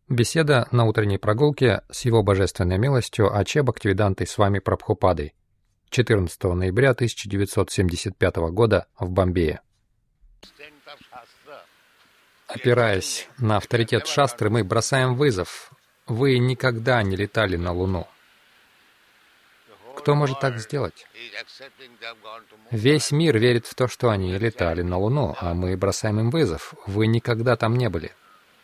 Беседа на утренней прогулке с Его Божественной милостью Аче Бхактивидантой Свами Прабхупадой 14 ноября 1975 года в Бомбее. Опираясь на авторитет шастры, мы бросаем вызов. Вы никогда не летали на Луну. Кто может так сделать? Весь мир верит в то, что они летали на Луну, а мы бросаем им вызов. Вы никогда там не были.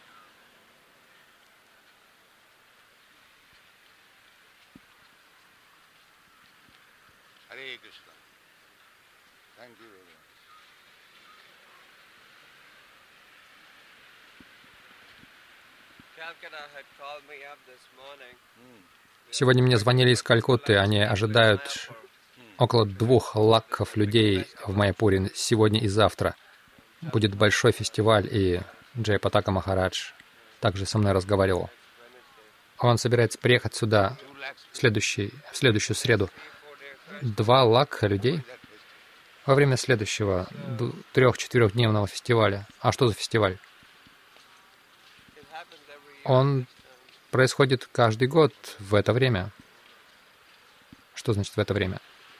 Сегодня мне звонили из Калькутты, они ожидают около 2 лакхов людей в Майяпуре сегодня и завтра. Будет большой фестиваль, и Джайапатака Махарадж также со мной разговаривал. Он собирается приехать сюда в следующую среду. 2 лакха людей во время следующего 3-4-дневного фестиваля. А что за фестиваль? Он происходит каждый год в это время. Что значит в это время?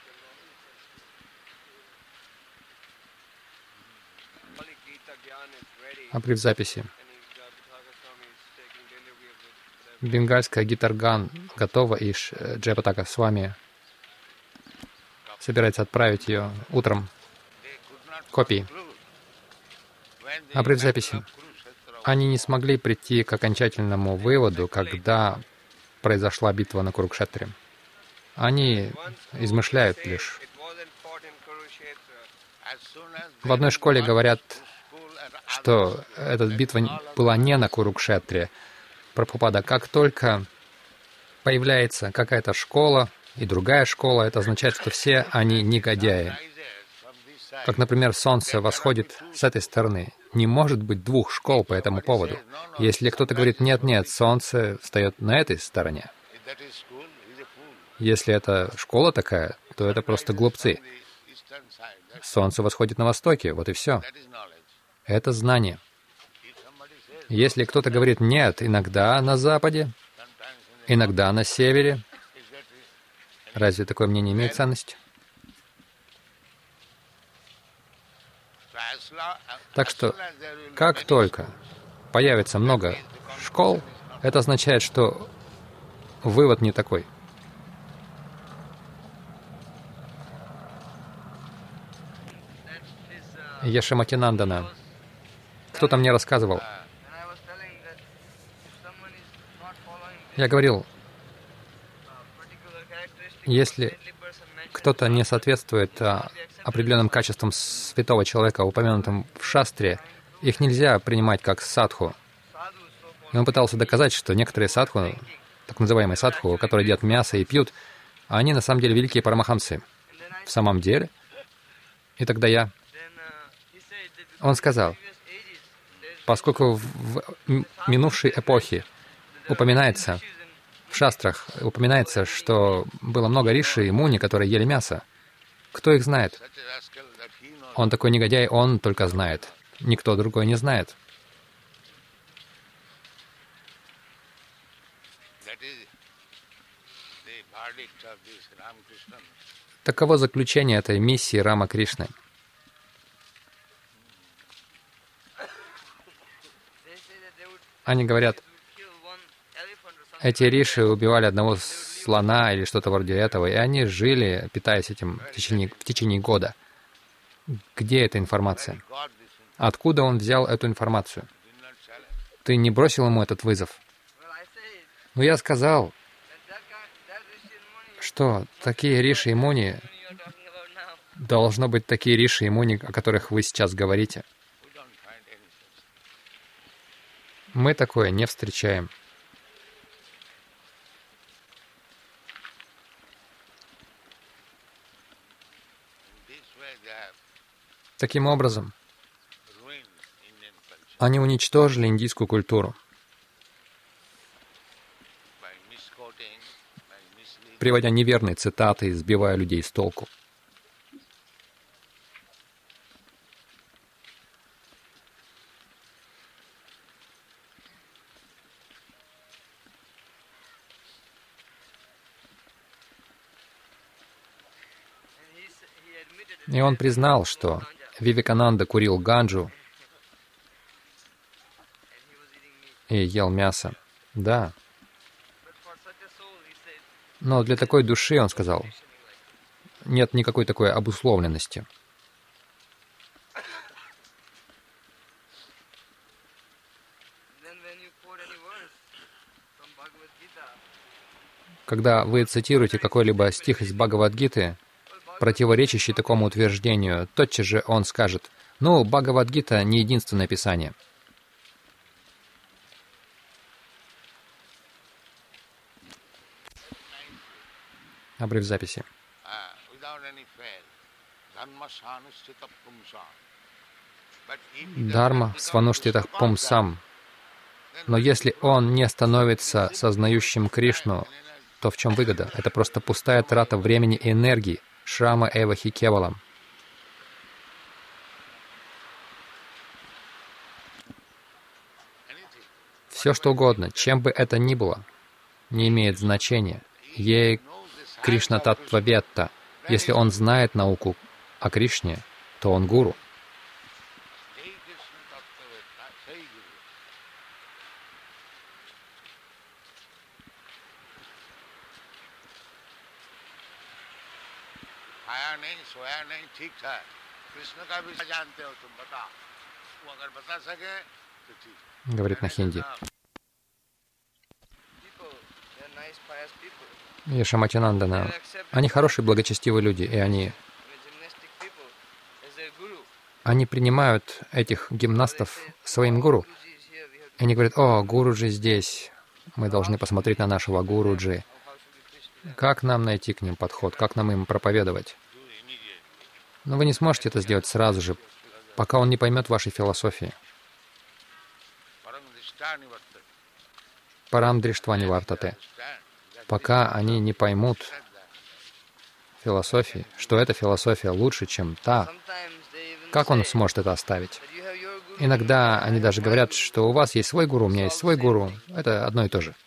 Обрыв записи. Бенгальская гитарган готова, и Джайапатака с вами собирается отправить ее утром. Копии. Обрыв записи. Они не смогли прийти к окончательному выводу, когда произошла битва на Курукшетре. Они измышляют лишь. В одной школе говорят, что эта битва была не на Курукшетре. Прабхупада, как только появляется какая-то школа и другая школа, это означает, что все они негодяи. Как, например, солнце восходит с этой стороны. Не может быть 2 школ по этому поводу. Если кто-то говорит, нет, солнце встает на этой стороне. Если это школа такая, то это просто глупцы. Солнце восходит на востоке, вот и все. Это знание. Если кто-то говорит «нет», иногда на западе, иногда на севере, разве такое мнение имеет ценность? Так что, как только появится много школ, это означает, что вывод не такой. Яшаматинандана. Кто-то мне рассказывал. Я говорил, если кто-то не соответствует определенным качествам святого человека, упомянутым в шастре, их нельзя принимать как садху. И он пытался доказать, что некоторые садху, так называемые садху, которые едят мясо и пьют, они на самом деле великие парамахамсы. В самом деле? И тогда Он сказал, поскольку в минувшей эпохе упоминается, в шастрах упоминается, что было много риши и муни, которые ели мясо. Кто их знает? Он такой негодяй, он только знает. Никто другой не знает. Таково заключение этой миссии Рама Кришны. Они говорят, эти риши убивали одного слона или что-то вроде этого, и они жили, питаясь этим в течение года. Где эта информация? Откуда он взял эту информацию? Ты не бросил ему этот вызов? Но я сказал, что такие риши и муни, должно быть такие риши и муни, о которых вы сейчас говорите. Мы такое не встречаем. Таким образом, они уничтожили индийскую культуру, приводя неверные цитаты и сбивая людей с толку. И он признал, что Вивекананда курил ганджу и ел мясо. Да. Но для такой души, он сказал, нет никакой такой обусловленности. Когда вы цитируете какой-либо стих из Бхагавад-гиты, противоречащий такому утверждению, тотчас же он скажет: «Ну, Бхагавад-гита не единственное писание». Обрыв записи. Дharma свануштитах пумсам. Но если он не становится сознающим Кришну, то в чем выгода? Это просто пустая трата времени и энергии. Шрама эва хи кевалам. Все что угодно, чем бы это ни было, не имеет значения. Ей Кришна Таттваветта. Если он знает науку о Кришне, то он гуру. Говорит на хинди. Яшаматинандана. Они хорошие, благочестивые люди, и они принимают этих гимнастов своим гуру. И они говорят: «О, Гуруджи здесь, мы должны посмотреть на нашего Гуруджи. Как нам найти к ним подход, как нам им проповедовать?» Но вы не сможете это сделать сразу же, пока он не поймет вашей философии. Парам дриштвани вартате. Пока они не поймут философии, что эта философия лучше, чем та, как он сможет это оставить? Иногда они даже говорят, что у вас есть свой гуру, у меня есть свой гуру. Это одно и то же.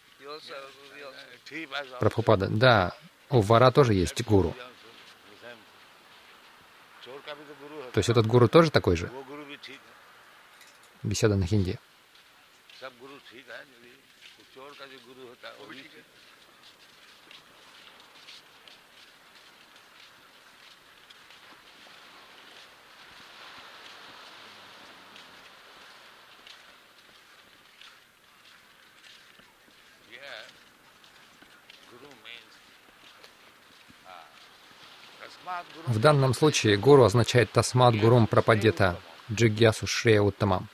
Прабхупада: да, у вора тоже есть гуру. То есть этот гуру тоже такой же? Беседа на хинди. В данном случае гуру означает «тасмад гурум прападьята», «джигьясу шрея уттамам».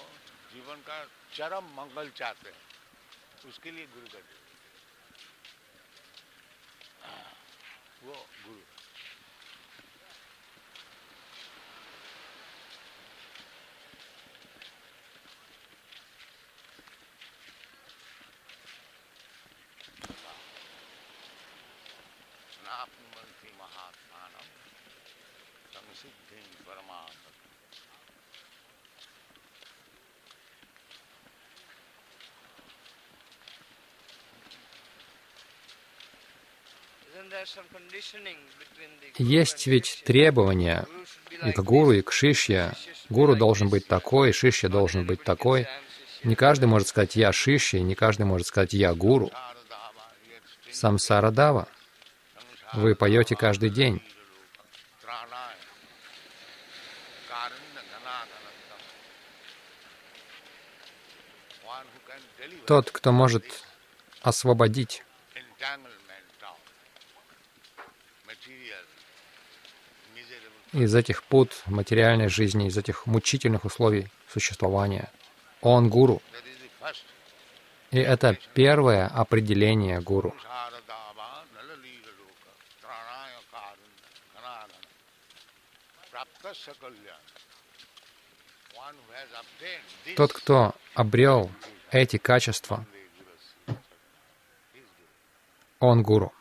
Есть ведь требования и к гуру, и к шишья. Гуру должен быть такой, шишья должен быть такой. Не каждый может сказать «я шишья», не каждый может сказать «я гуру». Самсара дава. Вы поете каждый день. Тот, кто может освободить из этих пут материальной жизни, из этих мучительных условий существования. Он гуру. И это первое определение гуру. Тот, кто обрел эти качества, он гуру.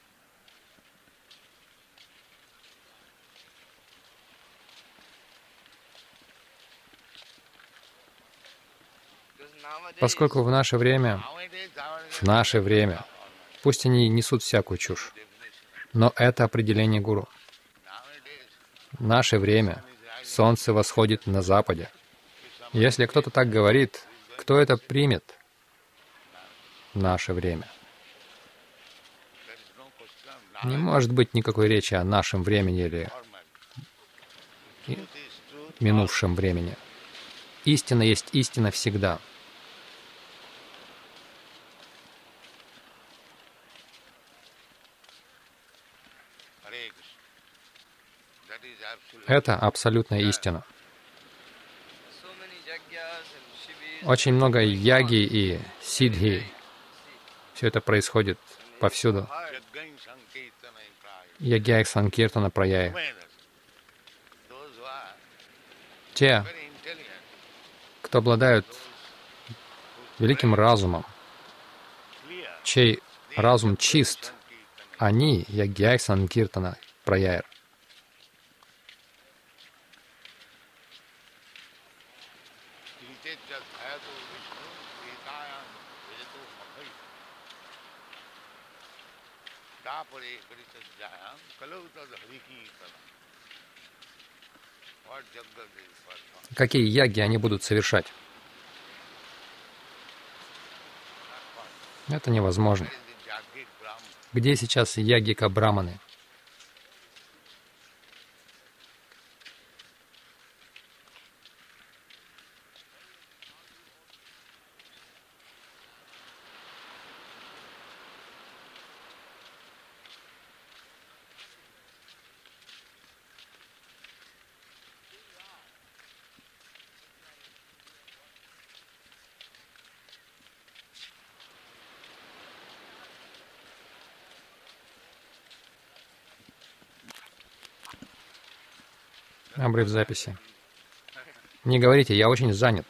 Поскольку в наше время, пусть они несут всякую чушь, но это определение гуру. наше время. Солнце восходит на западе. Если кто-то так говорит, кто это примет? Наше время. Не может быть никакой речи о нашем времени или минувшем времени. Истина есть истина всегда. Это абсолютная истина. Очень много яги и сиддхи. Все это происходит повсюду. Ягья и санкиртана праяи. Те, кто обладают великим разумом, чей разум чист, они ягья и санкиртана праяи. Какие яги они будут совершать? Это невозможно. Где сейчас ягика-браманы? Обрыв записи. Не говорите, я очень занят.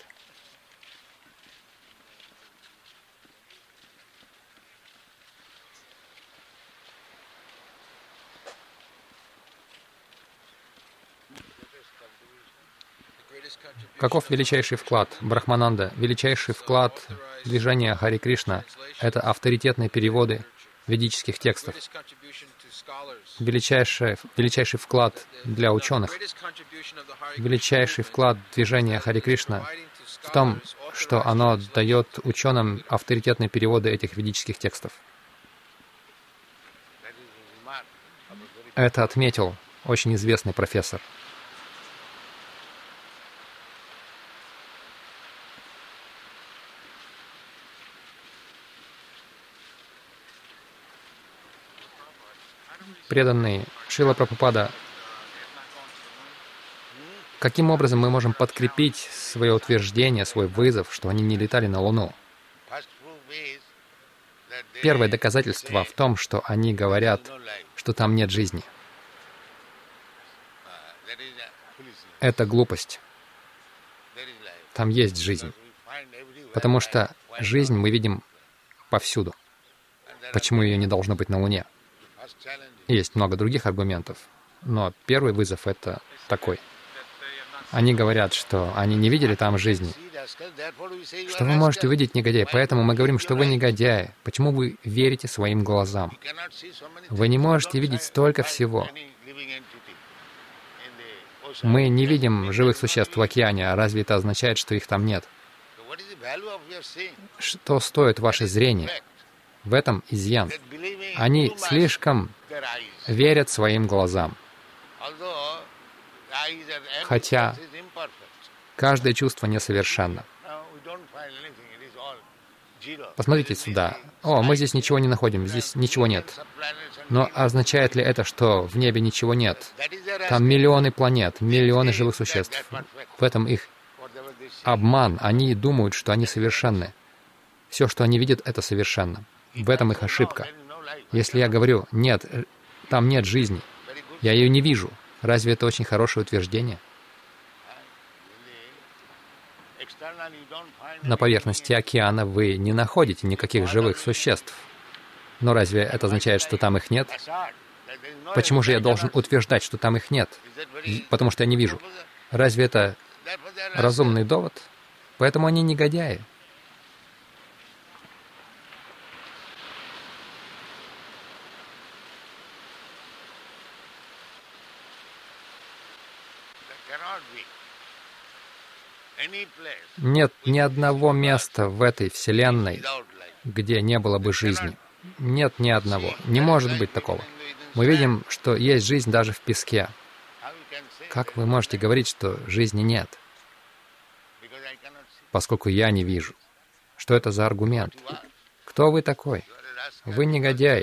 Каков величайший вклад Брахмананда? Величайший вклад движения Хари Кришна — это авторитетные переводы ведических текстов. Величайший вклад для ученых, величайший вклад движения Хари Кришна в том, что оно дает ученым авторитетные переводы этих ведических текстов. Это отметил очень известный профессор. Преданный Шрила Прабхупада, каким образом мы можем подкрепить свое утверждение, свой вызов, что они не летали на Луну? Первое доказательство в том, что они говорят, что там нет жизни. Это глупость. Там есть жизнь. Потому что жизнь мы видим повсюду. Почему ее не должно быть на Луне? Есть много других аргументов, но первый вызов — это такой. Они говорят, что они не видели там жизни. Что вы можете увидеть, негодяй? Поэтому мы говорим, что вы негодяи. Почему вы верите своим глазам? Вы не можете видеть столько всего. Мы не видим живых существ в океане, а разве это означает, что их там нет? Что стоит ваше зрение? В этом изъян. Они слишком верят своим глазам. Хотя каждое чувство несовершенно. Посмотрите сюда. О, мы здесь ничего не находим, здесь ничего нет. Но означает ли это, что в небе ничего нет? Там миллионы планет, миллионы живых существ. В этом их обман. Они думают, что они совершенны. Все, что они видят, это совершенно. В этом их ошибка. Если я говорю, нет, там нет жизни, я ее не вижу, разве это очень хорошее утверждение? На поверхности океана вы не находите никаких живых существ. Но разве это означает, что там их нет? Почему же я должен утверждать, что там их нет? Потому что я не вижу. Разве это разумный довод? Поэтому они негодяи. Нет ни одного места в этой Вселенной, где не было бы жизни. Нет ни одного. Не может быть такого. Мы видим, что есть жизнь даже в песке. Как вы можете говорить, что жизни нет? Поскольку я не вижу. Что это за аргумент? Кто вы такой? Вы негодяй.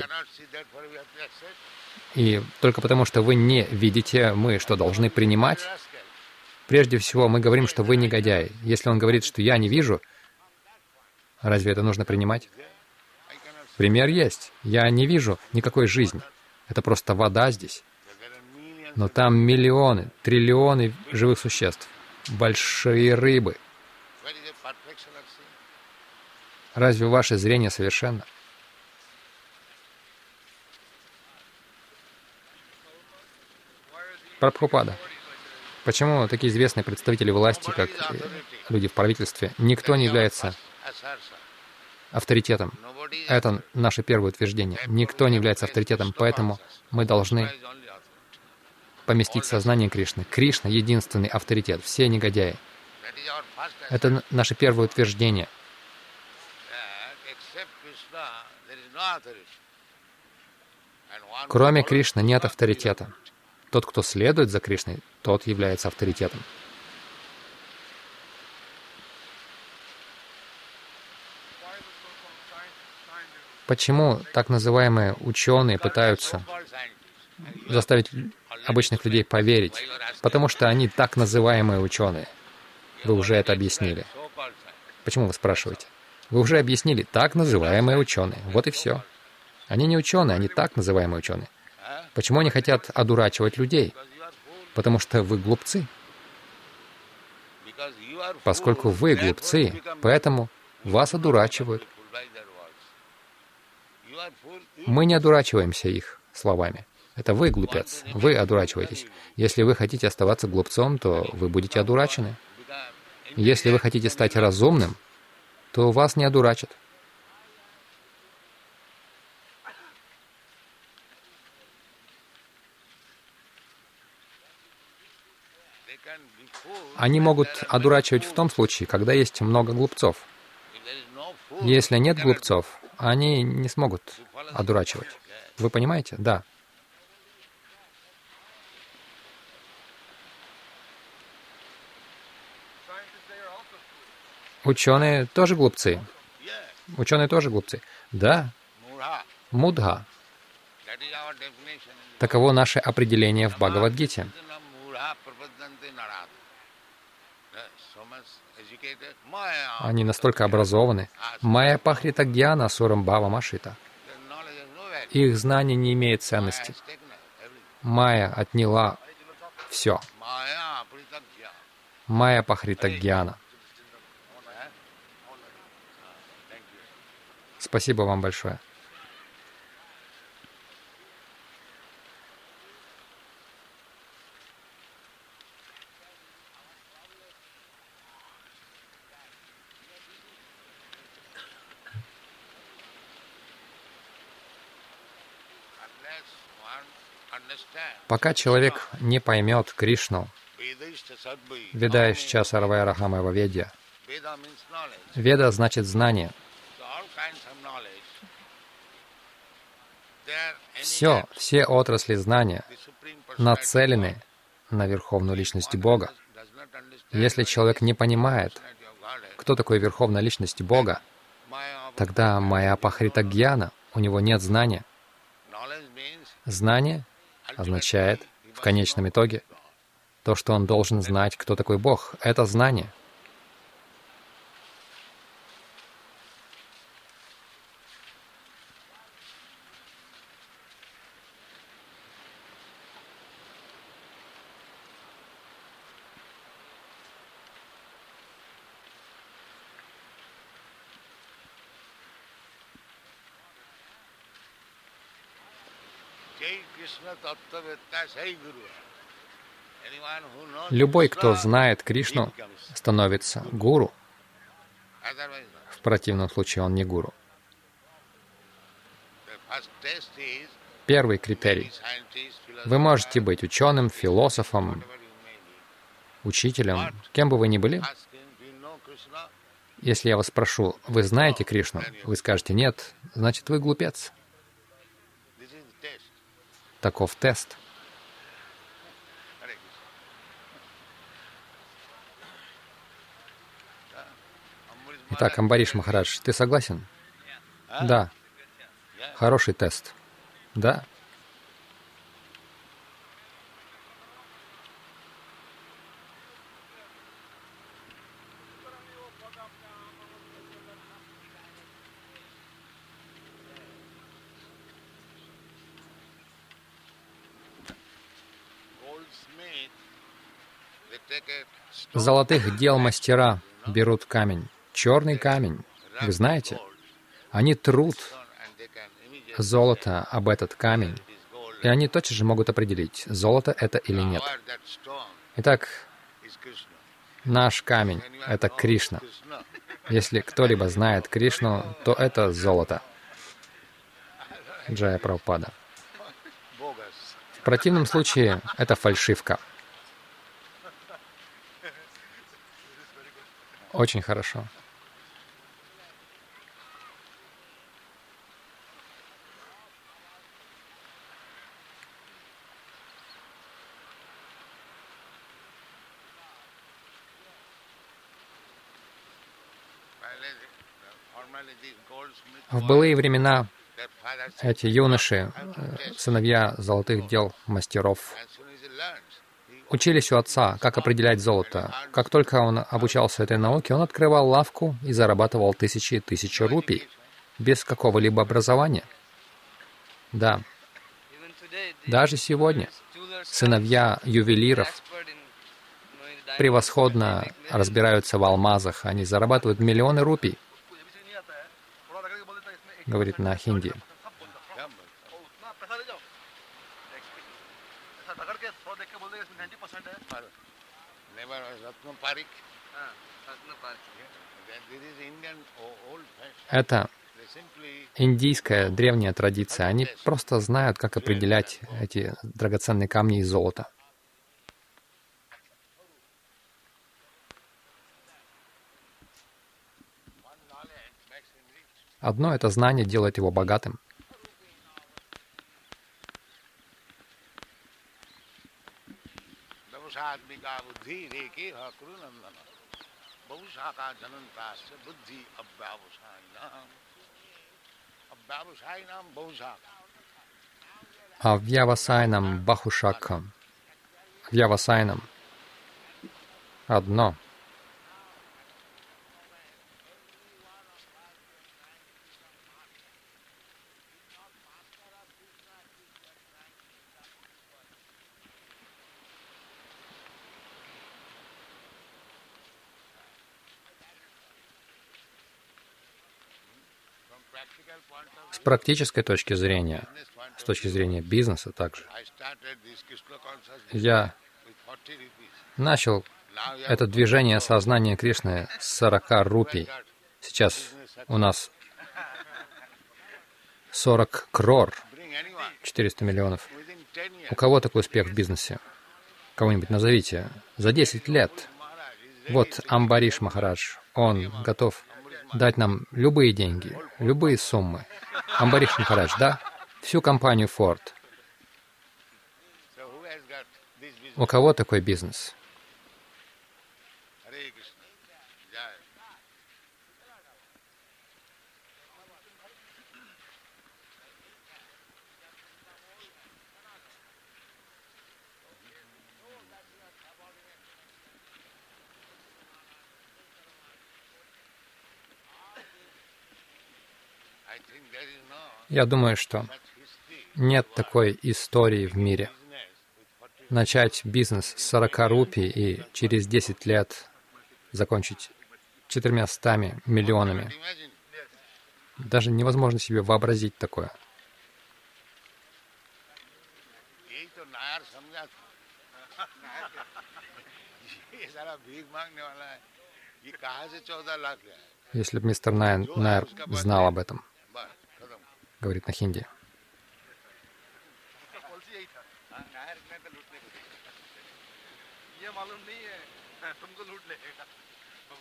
И только потому, что вы не видите, мы что, должны принимать? Прежде всего, мы говорим, что вы негодяй. Если он говорит, что я не вижу, разве это нужно принимать? Пример есть. Я не вижу никакой жизни. Это просто вода здесь. Но там миллионы, триллионы живых существ. Большие рыбы. Разве ваше зрение совершенно? Прабхупада. Почему такие известные представители власти, как люди в правительстве, никто не является авторитетом? Это наше первое утверждение. Никто не является авторитетом, поэтому мы должны поместить сознание Кришны. Кришна — единственный авторитет, все негодяи. Это наше первое утверждение. Кроме Кришны нет авторитета. Тот, кто следует за Кришной, тот является авторитетом. Почему так называемые ученые пытаются заставить обычных людей поверить? Потому что они так называемые ученые. Вы уже это объяснили. Почему вы спрашиваете? Вы уже объяснили, так называемые ученые. Вот и все. Они не ученые, они так называемые ученые. Почему они хотят одурачивать людей? Потому что вы глупцы. Поскольку вы глупцы, поэтому вас одурачивают. Мы не одурачиваемся их словами. Это вы глупец, вы одурачиваетесь. Если вы хотите оставаться глупцом, то вы будете одурачены. Если вы хотите стать разумным, то вас не одурачат. Они могут одурачивать в том случае, когда есть много глупцов. Если нет глупцов, они не смогут одурачивать. Вы понимаете? Да. Ученые тоже глупцы. Ученые тоже глупцы. Да. Мудха. Таково наше определение в Бхагавад-гите. Они настолько образованы. Майя пахрита гьяна сурам бхавам ашита. Их знание не имеет ценности. Майя отняла все. Майя пахрита гьяна. Спасибо вам большое. Пока человек не поймет Кришну, Веда сейчас Арвайарахамева Ведья. Веда значит знание. Все отрасли знания нацелены на Верховную Личность Бога. Если человек не понимает, кто такой Верховная Личность Бога, тогда Майя Пахрита Гьяна, у него нет знания. Знание означает, в конечном итоге, то, что он должен знать, кто такой Бог. Это знание. Любой, кто знает Кришну, становится гуру. В противном случае он не гуру. Первый критерий. Вы можете быть ученым, философом, учителем, кем бы вы ни были. Если я вас спрошу, вы знаете Кришну? Вы скажете нет, значит вы глупец. Таков тест. Итак, Амбариш Махарадж, ты согласен? Да. Хороший тест. Да. Золотых дел мастера берут камень, черный камень. Вы знаете? Они трут золото об этот камень, и они тотчас же могут определить, золото это или нет. Итак, наш камень — это Кришна. Если кто-либо знает Кришну, то это золото. Джая Прабхупада. В противном случае это фальшивка. Очень хорошо. В былые времена эти юноши, сыновья золотых дел мастеров, учились у отца, как определять золото. Как только он обучался этой науке, он открывал лавку и зарабатывал тысячи и тысячи рупий без какого-либо образования. Да. Даже сегодня сыновья ювелиров превосходно разбираются в алмазах. Они зарабатывают миллионы рупий, говорит на хинди. Это индийская древняя традиция. Они просто знают, как определять эти драгоценные камни и золото. Одно это знание делает его богатым. Авьявасайнам бахушакам. Авьявасайнам одно. С практической точки зрения, с точки зрения бизнеса также, я начал это движение сознания Кришны с 40 рупий. Сейчас у нас 40 крор, 400 миллионов. У кого такой успех в бизнесе? Кого-нибудь назовите. За 10 лет. Вот Амбариш Махарадж, он готов дать нам любые деньги, любые суммы. Амбариш Махарадж, да? Всю компанию Ford. У кого такой бизнес? Я думаю, что нет такой истории в мире. Начать бизнес с 40 рупий и через 10 лет закончить 400 миллионами. Даже невозможно себе вообразить такое. Если бы мистер Найер знал об этом, говорит на хинди.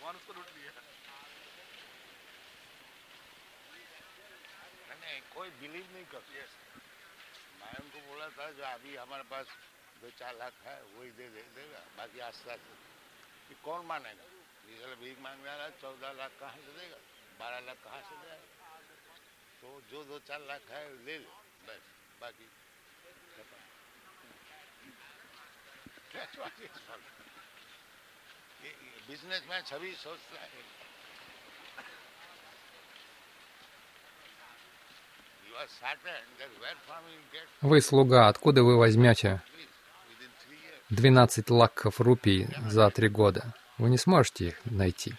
Вы слуга, откуда вы возьмете 12 лакхов рупий за 3 года? Вы не сможете их найти.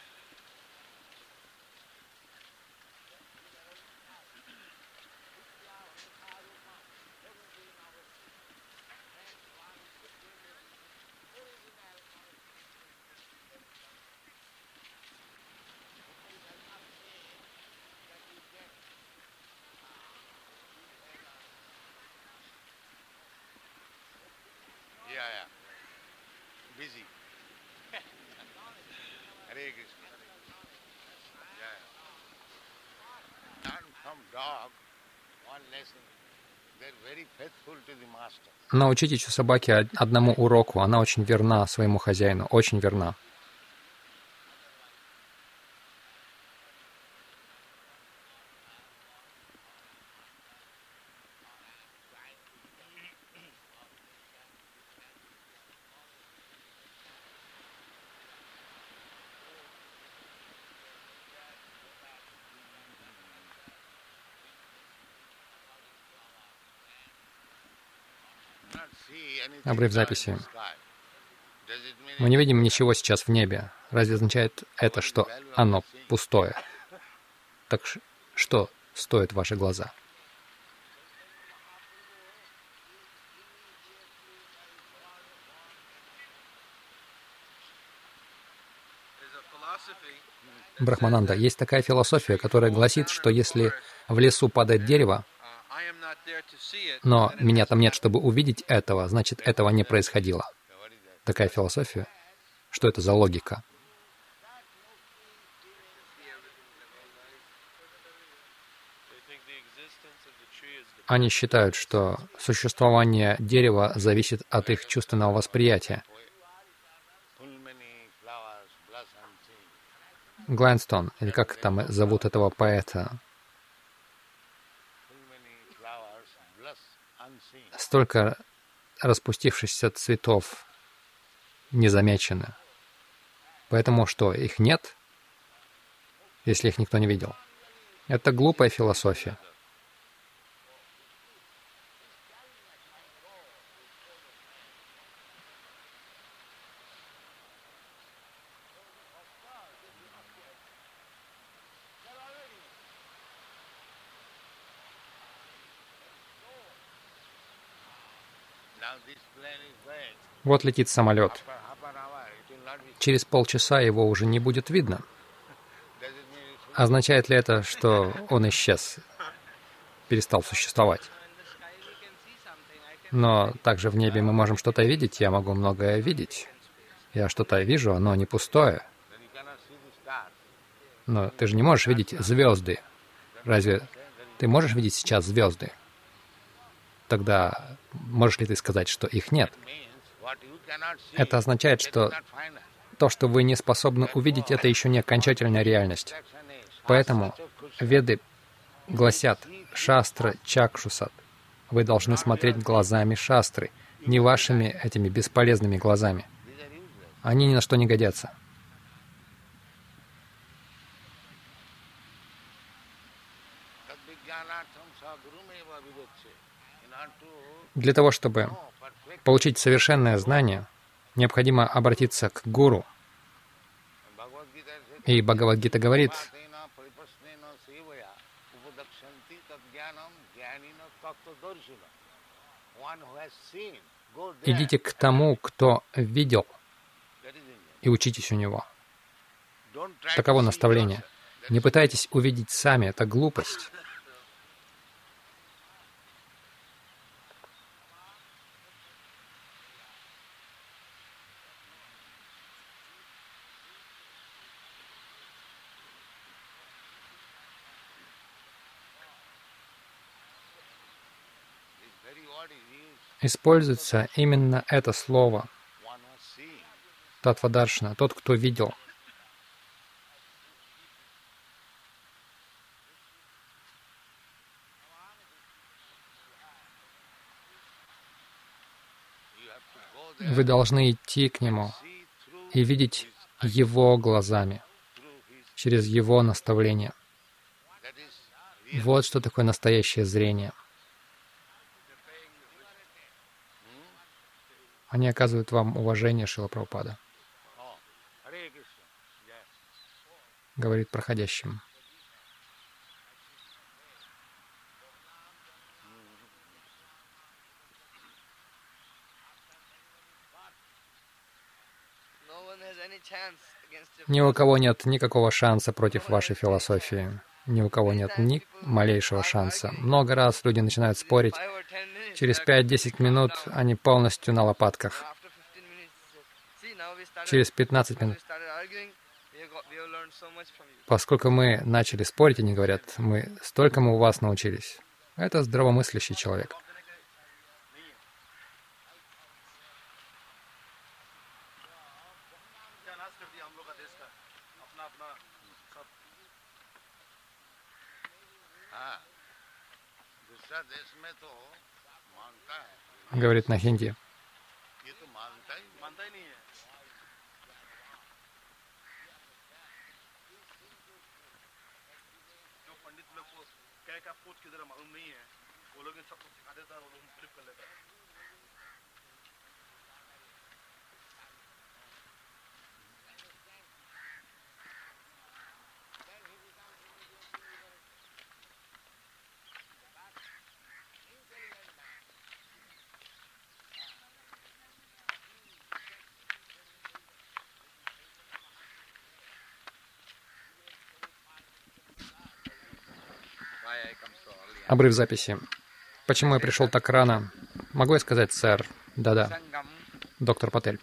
Научитесь у собаки одному уроку. Она очень верна своему хозяину, очень верна. Обрыв записи. Мы не видим ничего сейчас в небе. Разве означает это, что оно пустое? Так что стоят ваши глаза? Брахмананда, есть такая философия, которая гласит, что если в лесу падает дерево, но меня там нет, чтобы увидеть этого, значит, этого не происходило. Такая философия. Что это за логика? Они считают, что существование дерева зависит от их чувственного восприятия. Глэнстон, или как там зовут этого поэта, столько распустившихся цветов не замечены. Поэтому что, их нет, если их никто не видел? Это глупая философия. Вот летит самолет. Через полчаса его уже не будет видно. Означает ли это, что он исчез, перестал существовать? Но также в небе мы можем что-то видеть, я могу многое видеть. Я что-то вижу, оно не пустое. Но ты же не можешь видеть звезды. Разве ты можешь видеть сейчас звезды? Тогда можешь ли ты сказать, что их нет? Это означает, что то, что вы не способны увидеть, это еще не окончательная реальность. Поэтому Веды гласят «Шастра Чакшусат». Вы должны смотреть глазами шастры, не вашими этими бесполезными глазами. Они ни на что не годятся. Для того, чтобы получить совершенное знание, необходимо обратиться к гуру. И Бхагавад-гита говорит, идите к тому, кто видел, и учитесь у него. Таково наставление. Не пытайтесь увидеть сами, это глупость. используется именно это слово Татвадаршана, тот, кто видел. Вы должны идти к Нему и видеть Его глазами, через Его наставление. Вот что такое настоящее зрение. Они оказывают вам уважение, Шрила Прабхупада, говорит проходящим. Ни у кого нет никакого шанса против вашей философии. Ни у кого нет ни малейшего шанса. Много раз люди начинают спорить. Через 5-10 минут они полностью на лопатках. Через 15 минут. Поскольку мы начали спорить, они говорят, столько мы у вас научились. Это здравомыслящий человек. Говорит на хинди. Обрыв записи. Почему я пришел так рано? Могу я сказать, сэр? Да-да. Доктор Патель.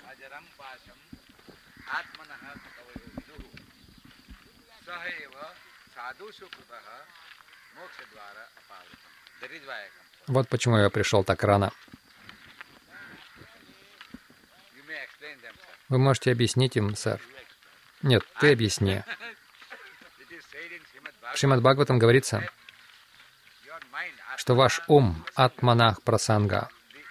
Вот почему я пришел так рано. Вы можете объяснить им, сэр? Нет, ты объясни. В Шримад Бхагаватам говорится, что ваш ум — атманах прасанга.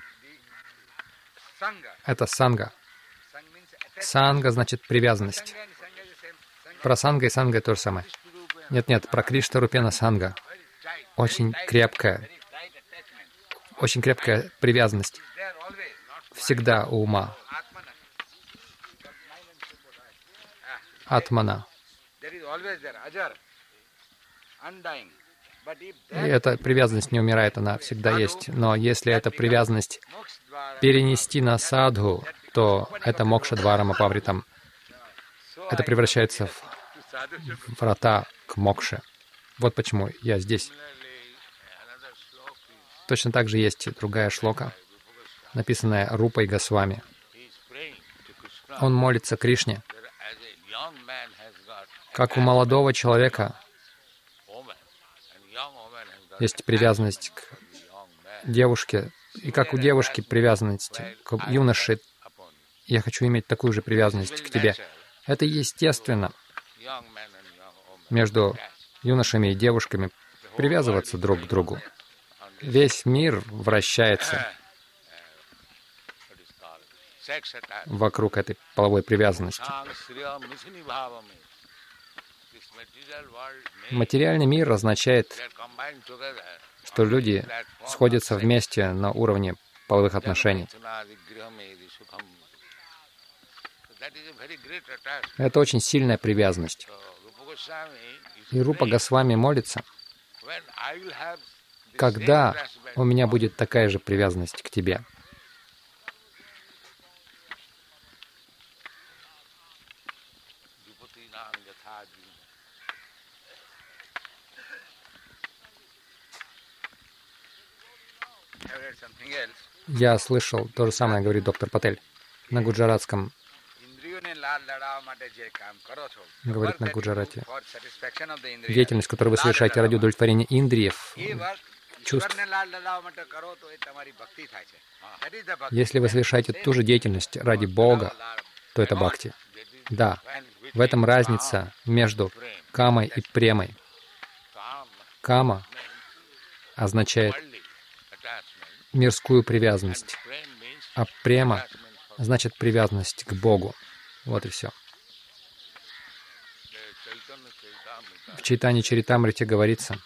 Это санга. Санга значит привязанность. Прасанга и санга — то же самое. Нет, про Кришна Рупена санга. Очень крепкая привязанность. Всегда у ума. Атмана. И эта привязанность не умирает, она всегда есть. Но если эта привязанность перенести на садху, то это мокша-дварам апавритам. Это превращается в врата к мокше. Вот почему я здесь. Точно так же есть другая шлока, написанная Рупой Госвами. Он молится Кришне. Как у молодого человека есть привязанность к девушке, и как у девушки привязанность к юноше, я хочу иметь такую же привязанность к тебе. Это естественно. Между юношами и девушками привязываться друг к другу. Весь мир вращается вокруг этой половой привязанности. Материальный мир означает, что люди сходятся вместе на уровне половых отношений. Это очень сильная привязанность. И Рупа Госвами молится, когда у меня будет такая же привязанность к тебе. Я слышал то же самое, говорит доктор Патель, на гуджаратском. Говорит на гуджарате. Деятельность, которую вы совершаете ради удовлетворения индриев, чувств. Если вы совершаете ту же деятельность ради Бога, то это бхакти. Да, в этом разница между камой и премой. Кама означает мирскую привязанность, а према значит привязанность к Богу. Вот и все. В Чайтанья Чаритамрите говорится,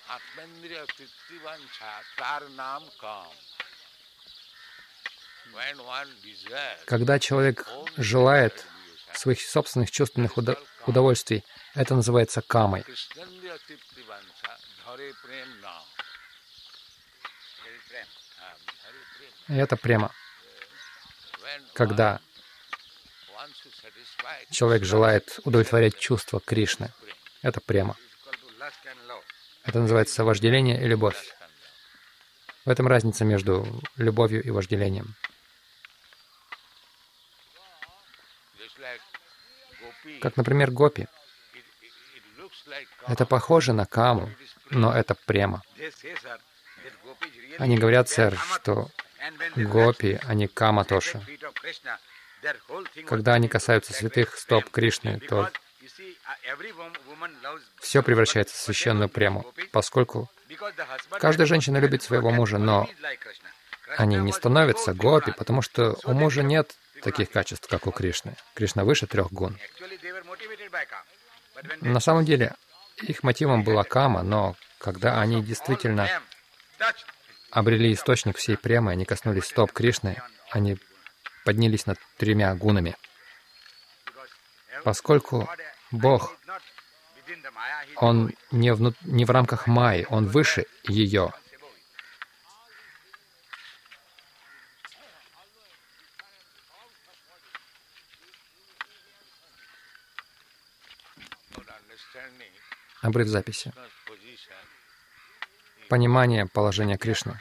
когда человек желает своих собственных чувственных удовольствий, это называется камой. И это према. Когда человек желает удовлетворять чувства Кришны, это према. Это называется вожделение и любовь. В этом разница между любовью и вожделением. Как, например, гопи. Это похоже на каму, но это према. Они говорят, сэр, что гопи, они кама тоже. Когда они касаются святых стоп Кришны, то все превращается в священную прему, поскольку каждая женщина любит своего мужа, но они не становятся гопи, потому что у мужа нет таких качеств, как у Кришны. Кришна выше 3 гун. На самом деле, их мотивом была кама, но когда они действительно обрели источник всей премы, они коснулись стоп Кришны, они поднялись над 3 гунами. Поскольку Бог, Он не в рамках майи, Он выше ее. Обрыв записи. Понимание положения Кришны.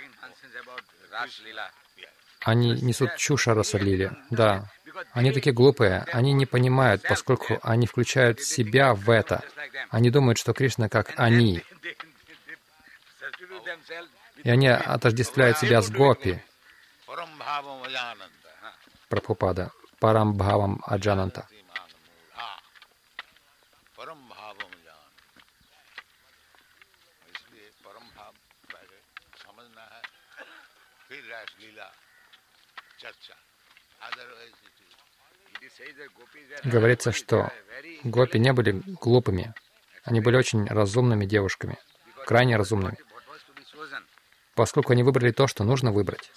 Они несут чушь о Расалиле. Да. Они такие глупые. Они не понимают, поскольку они включают себя в это. Они думают, что Кришна как они. И они отождествляют себя с гопи. Прабхупада. Парамбхавам Аджананта. Говорится, что гопи не были глупыми. Они были очень разумными девушками, крайне разумными, поскольку они выбрали то, что нужно выбрать.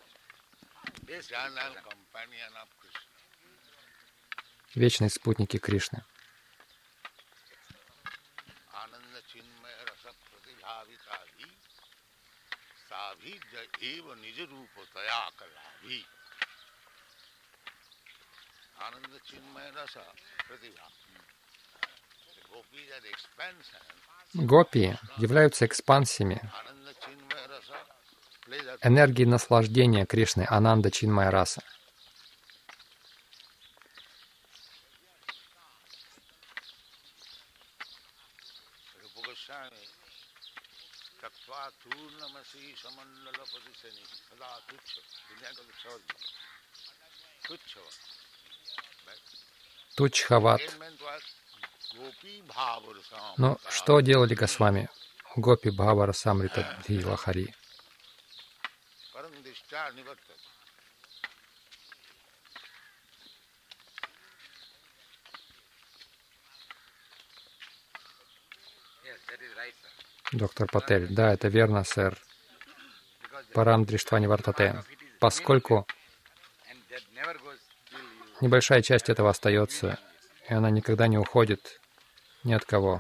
Вечные спутники Кришны. Гопи являются экспансиями энергии наслаждения Кришны, Ананда Чинмая Раса. Тучхават. Но что делали Госвами? Гопи Бхава Расамрита Дхилахари. Доктор Патель. Да, это верно, сэр. Парам Дриштвани Вартате. Поскольку небольшая часть этого остается, и она никогда не уходит ни от кого.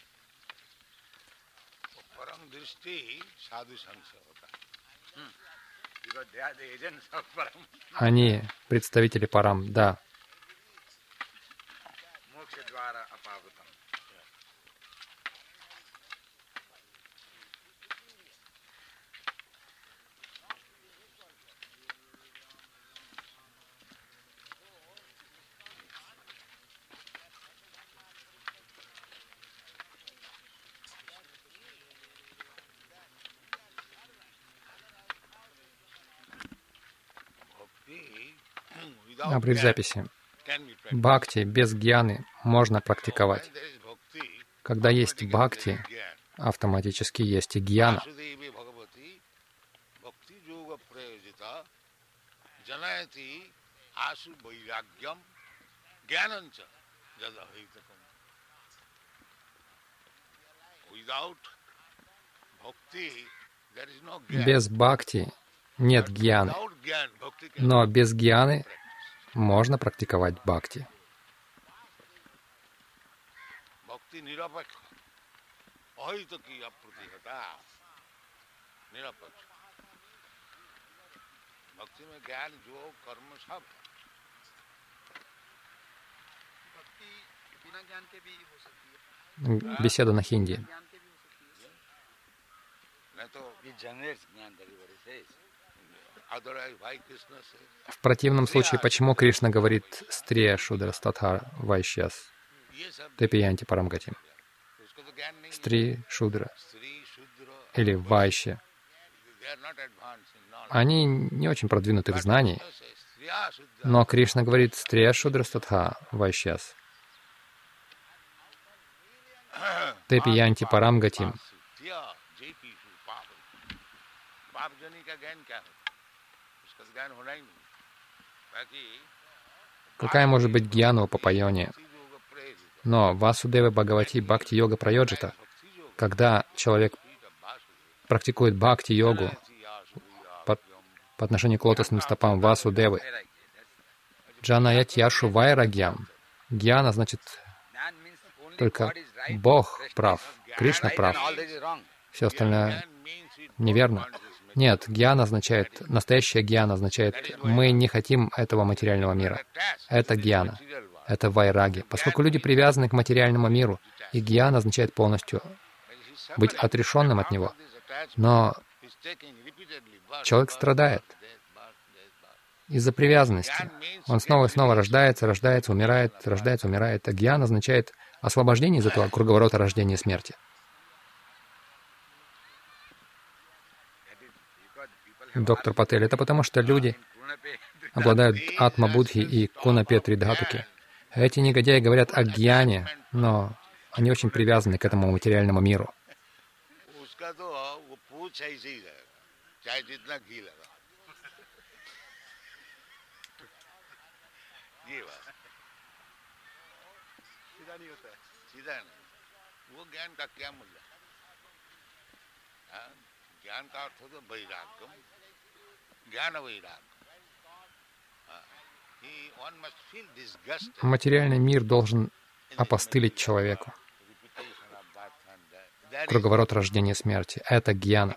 Они представители Парам, да. Обрыв записи. Бхакти без гьяны можно практиковать. Когда есть бхакти, автоматически есть и гьяна. Без бхакти нет гьяны, но без гьяны можно практиковать бхакти. Беседа на хинди. В противном случае, почему Кришна говорит «Стрия Шудра Статхара Вайшьяс Тепиянти Парамгати»? Стри, Шудра или Вайшья. Они не очень продвинуты в знании, но Кришна говорит «Стрия Шудра Статха Вайшьяс Тепиянти Парамгатим». Какая может быть гьяна у Папайони? Но Васудева Бхагавати Бхакти-йога Прайоджита, когда человек практикует бхакти-йогу по отношению к лотосным стопам Васудевы, Джанаятьяшу Вайрагьям, гьяна значит только Бог прав, Кришна прав, все остальное неверно. Нет, гьяна означает, настоящая гьяна означает, мы не хотим этого материального мира. Это гьяна, это вайраги. Поскольку люди привязаны к материальному миру, и гьяна означает полностью быть отрешенным от него. Но человек страдает из-за привязанности. Он снова и снова рождается, умирает, рождается, умирает. А гьяна означает освобождение из этого круговорота рождения и смерти. Доктор Патель, это потому, что люди обладают атма-будхи и кунапе-тридхатуки. Эти негодяи говорят о гьяне, но они очень привязаны к этому материальному миру. Материальный мир должен опостылить человеку. Круговорот рождения и смерти. Это гьяна.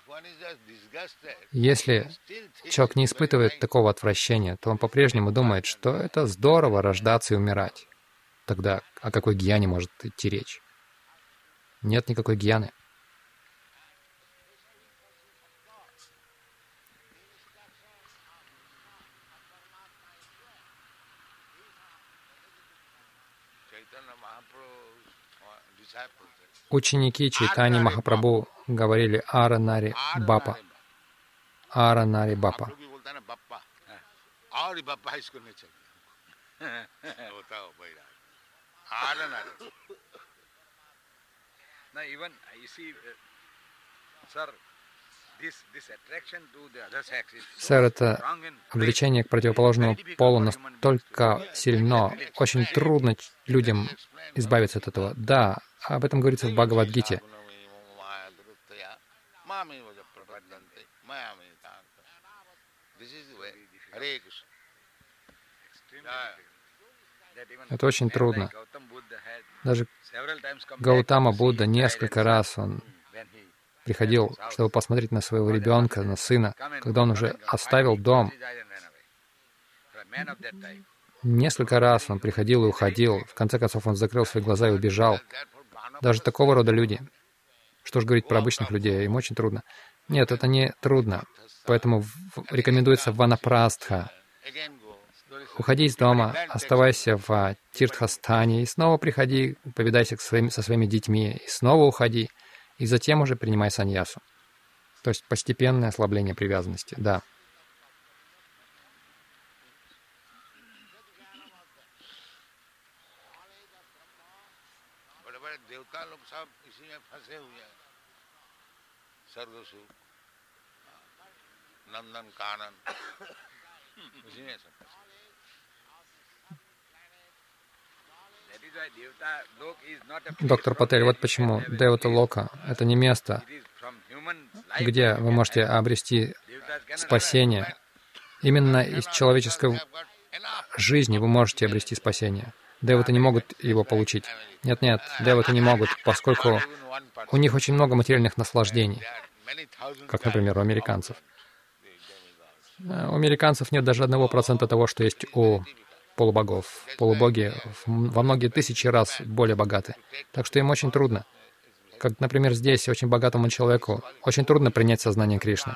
Если человек не испытывает такого отвращения, то он по-прежнему думает, что это здорово рождаться и умирать. Тогда о какой гьяне может идти речь? Нет никакой гьяны. Ученики Чайтани Махапрабху говорили «Ара Нари Бапа». Ара Нари Бапа. Сэр, это влечение к противоположному полу настолько сильно, очень трудно людям избавиться от этого. Да, об этом говорится в Бхагавад-гите. Это очень трудно. Даже Гаутама Будда несколько раз он приходил, чтобы посмотреть на своего ребенка, на сына, когда он уже оставил дом. Несколько раз он приходил и уходил. В конце концов, он закрыл свои глаза и убежал. Даже такого рода люди. Что ж говорить про обычных людей, им очень трудно. Нет, это не трудно. Поэтому рекомендуется ванапрастха. Уходи из дома, оставайся в Тиртхастане, и снова приходи, повидайся со своими детьми, и снова уходи, и затем уже принимай саньясу. То есть постепенное ослабление привязанности, да. Доктор Патель, вот почему Девата Лока — это не место, где вы можете обрести спасение. Именно из человеческой жизни вы можете обрести спасение. Деваты не могут его получить. Нет, деваты не могут, поскольку у них очень много материальных наслаждений, как, например, у американцев. У американцев нет даже 1% того, что есть у полубогов. Полубоги во многие тысячи раз более богаты. Так что им очень трудно. Как, например, здесь очень богатому человеку очень трудно принять сознание Кришны.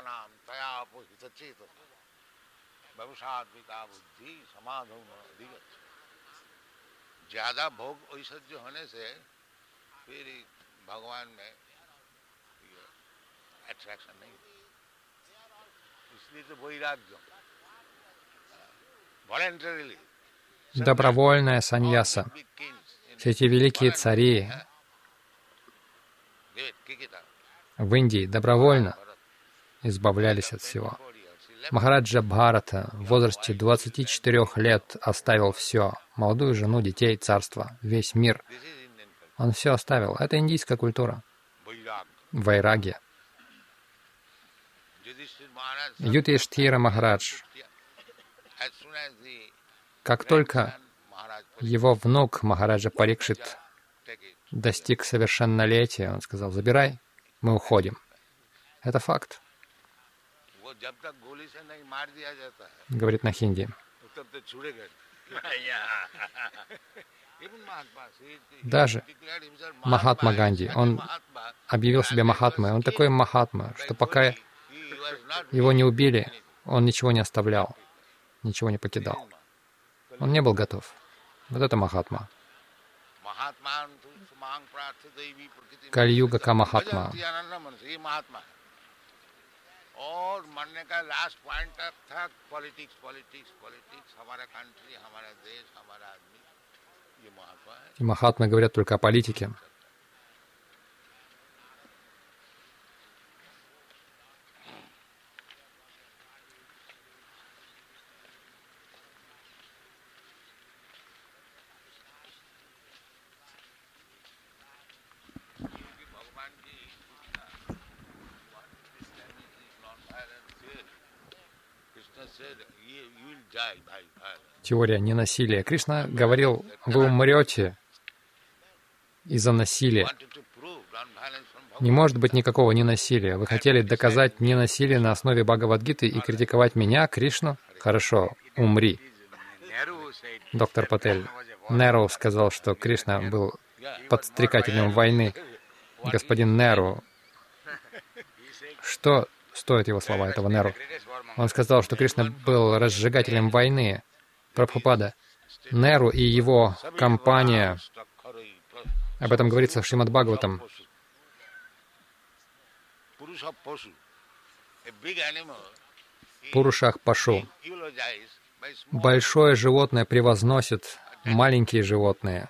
Добровольная саньяса. Все эти великие цари в Индии добровольно избавлялись от всего. Махараджа Бхарата в возрасте 24 лет оставил все. Молодую жену, детей, царство, весь мир. Он все оставил. Это индийская культура. Вайрагья. Юдхиштхира Махарадж, как только его внук Махараджа Парикшит достиг совершеннолетия, он сказал: «Забирай, мы уходим». Это факт. Говорит на хинди. Даже Махатма Ганди, он объявил себя Махатмой. Он такой Махатма, что пока его не убили, он ничего не оставлял, ничего не покидал. Он не был готов. Вот это Махатма. Кали-юга ка Махатма. И Махатмы говорят только о политике. Теория ненасилия. Кришна говорил: вы умрете из-за насилия. Не может быть никакого ненасилия. Вы хотели доказать ненасилие на основе Бхагавад-гиты и критиковать меня, Кришну? Хорошо, умри. Доктор Патель. Неру сказал, что Кришна был подстрекателем войны. Господин Неру. Что стоят его слова, этого Неру? Он сказал, что Кришна был разжигателем войны. Прабхупада. Неру и его компания. Об этом говорится в Шримад Бхагаватам. Пурушах Пашу. Большое животное превозносит маленькие животные.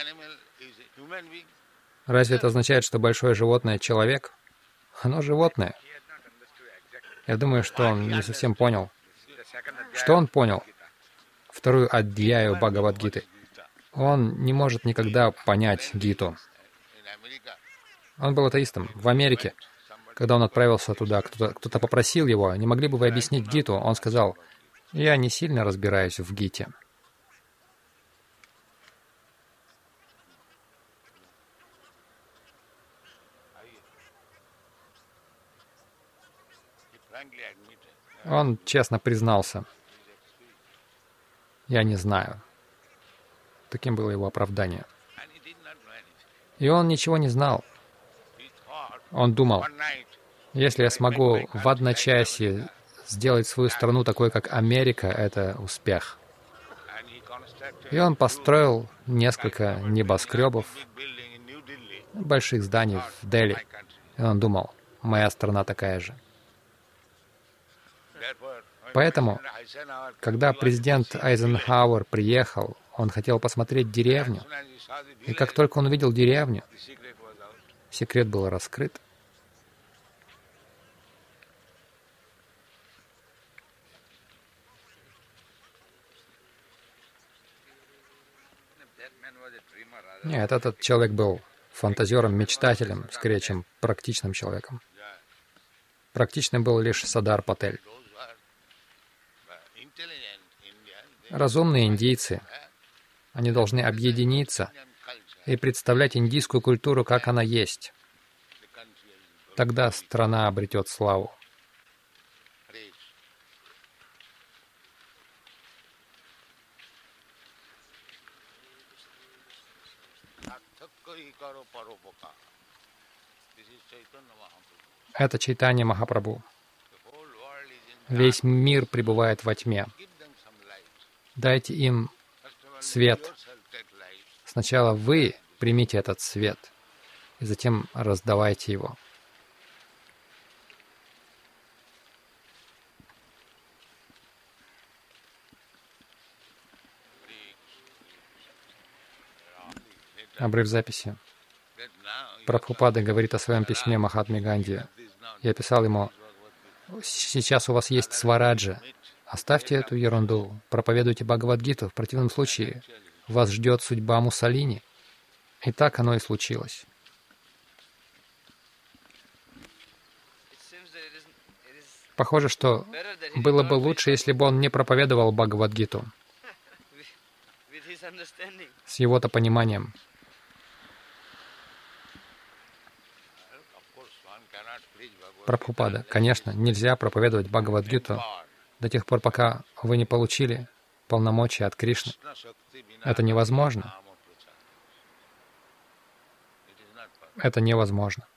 Разве это означает, что большое животное — человек? Оно животное. Я думаю, что он не совсем понял. Что он понял? Вторую адьяю Бхагавад-гиты. Он не может никогда понять Гиту. Он был атеистом в Америке. Когда он отправился туда, кто-то попросил его: не могли бы вы объяснить Гиту? Он сказал: я не сильно разбираюсь в Гите. Он честно признался: я не знаю. Таким было его оправдание. И он ничего не знал. Он думал: если я смогу в одночасье сделать свою страну такой, как Америка, это успех. И он построил несколько небоскребов, больших зданий в Дели. И он думал: моя страна такая же. Поэтому, когда президент Айзенхауэр приехал, он хотел посмотреть деревню. И как только он увидел деревню, секрет был раскрыт. Нет, этот человек был фантазером, мечтателем, скорее, чем практичным человеком. Практичным был лишь Сардар Патель. Разумные индийцы, они должны объединиться и представлять индийскую культуру, как она есть. Тогда страна обретет славу. Это Чайтанья Махапрабху. Весь мир пребывает во тьме. Дайте им свет. Сначала вы примите этот свет, и затем раздавайте его. Обрыв записи. Прабхупада говорит о своем письме Махатме Ганди. Я писал ему: «Сейчас у вас есть свараджа. Оставьте эту ерунду, проповедуйте Бхагавад-гиту, в противном случае вас ждет судьба Муссолини». И так оно и случилось. Похоже, что было бы лучше, если бы он не проповедовал Бхагавад-гиту с его-то пониманием. Прабхупада: конечно, нельзя проповедовать Бхагавад-гиту до тех пор, пока вы не получили полномочия от Кришны. Это невозможно. Это невозможно.